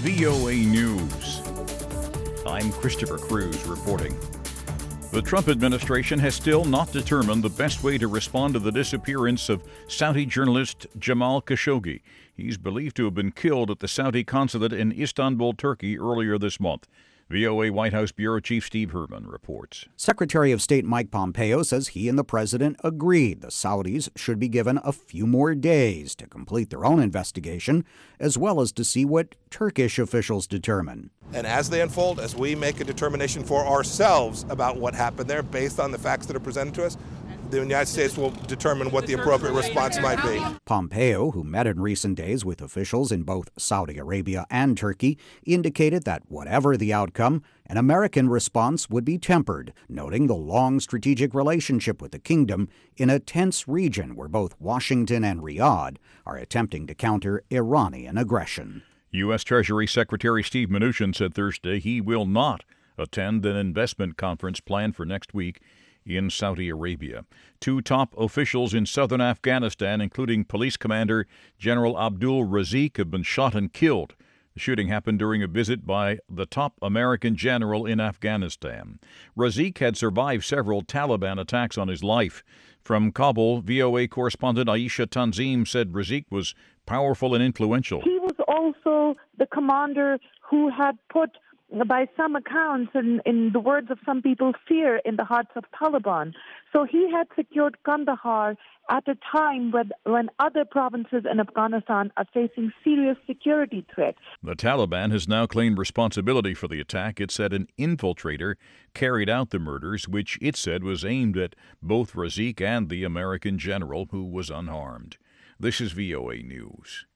VOA News. I'm Christopher Cruz reporting. The Trump administration has still not determined the best way to respond to the disappearance of Saudi journalist Jamal Khashoggi. He's believed to have been killed at the Saudi consulate in Istanbul, Turkey, earlier this month. VOA White House Bureau Chief Steve Herman reports. Secretary of State Mike Pompeo says he and the president agreed the Saudis should be given a few more days to complete their own investigation, as well as to see what Turkish officials determine. And as they unfold, as we make a determination for ourselves about what happened there based on the facts that are presented to us, the United States will determine what the appropriate response might be. Pompeo, who met in recent days with officials in both Saudi Arabia and Turkey, indicated that whatever the outcome, an American response would be tempered, noting the long strategic relationship with the kingdom in a tense region where both Washington and Riyadh are attempting to counter Iranian aggression. U.S. Treasury Secretary Steve Mnuchin said Thursday he will not attend an investment conference planned for next week in Saudi Arabia. Two top officials in southern Afghanistan, including Police Commander General Abdul Razik, have been shot and killed. The shooting happened during a visit by the top American general in Afghanistan. Razik had survived several Taliban attacks on his life. From Kabul, VOA correspondent Aisha Tanzim said Razik was powerful and influential. He was also the commander who had put, by some accounts, in the words of some people, fear in the hearts of Taliban. So he had secured Kandahar at a time when other provinces in Afghanistan are facing serious security threats. The Taliban has now claimed responsibility for the attack. It said an infiltrator carried out the murders, which it said was aimed at both Razik and the American general, who was unharmed. This is VOA News.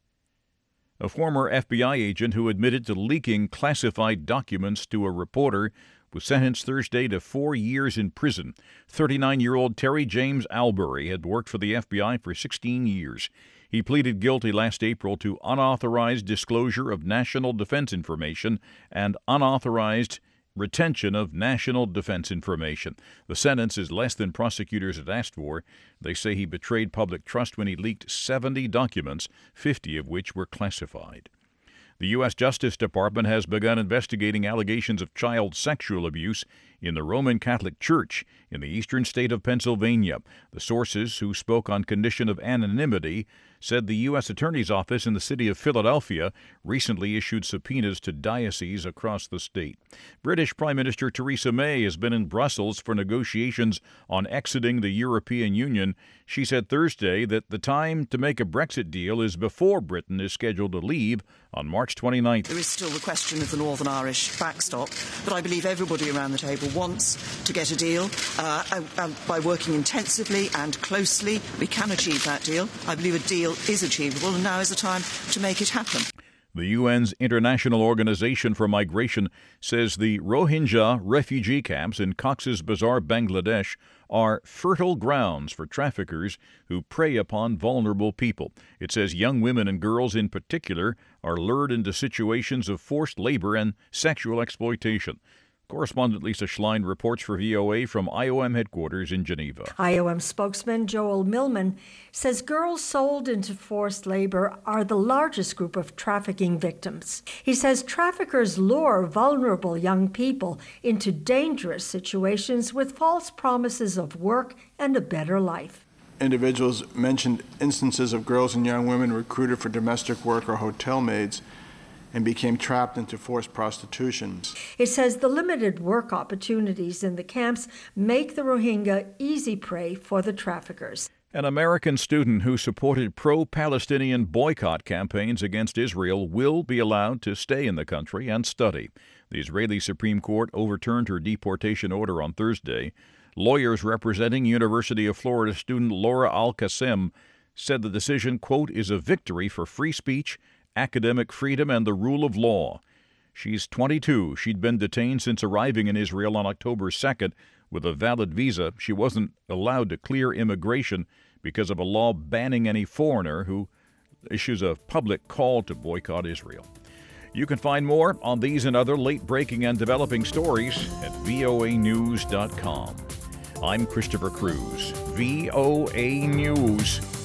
A former FBI agent who admitted to leaking classified documents to a reporter was sentenced Thursday to 4 years in prison. 39-year-old Terry James Albury had worked for the FBI for 16 years. He pleaded guilty last April to unauthorized disclosure of national defense information and unauthorized retention of national defense information. The sentence is less than prosecutors had asked for. They say he betrayed public trust when he leaked 70 documents, 50 of which were classified. The U.S. Justice Department has begun investigating allegations of child sexual abuse in the Roman Catholic Church in the eastern state of Pennsylvania. The sources, who spoke on condition of anonymity, said the U.S. Attorney's Office in the city of Philadelphia recently issued subpoenas to dioceses across the state. British Prime Minister Theresa May has been in Brussels for negotiations on exiting the European Union. She said Thursday that the time to make a Brexit deal is before Britain is scheduled to leave on March 29th. There is still the question of the Northern Irish backstop, but I believe everybody around the table wants to get a deal. By working intensively and closely, we can achieve that deal. I believe a deal is achievable, and now is the time to make it happen. The UN's International Organization for Migration says the Rohingya refugee camps in Cox's Bazar, Bangladesh, are fertile grounds for traffickers who prey upon vulnerable people. It says young women and girls in particular are lured into situations of forced labor and sexual exploitation. Correspondent Lisa Schlein reports for VOA from IOM headquarters in Geneva. IOM spokesman Joel Millman says girls sold into forced labor are the largest group of trafficking victims. He says traffickers lure vulnerable young people into dangerous situations with false promises of work and a better life. Individuals mentioned instances of girls and young women recruited for domestic work or hotel maids and became trapped into forced prostitution. It says the limited work opportunities in the camps make the Rohingya easy prey for the traffickers. An American student who supported pro-Palestinian boycott campaigns against Israel will be allowed to stay in the country and study. The Israeli Supreme Court overturned her deportation order on Thursday. Lawyers representing University of Florida student Laura Al-Qasem said the decision, quote, is a victory for free speech, academic freedom, and the rule of law. She's 22. She'd been detained since arriving in Israel on October 2nd with a valid visa. She wasn't allowed to clear immigration because of a law banning any foreigner who issues a public call to boycott Israel. You can find more on these and other late-breaking and developing stories at voanews.com. I'm Christopher Cruz, VOA News.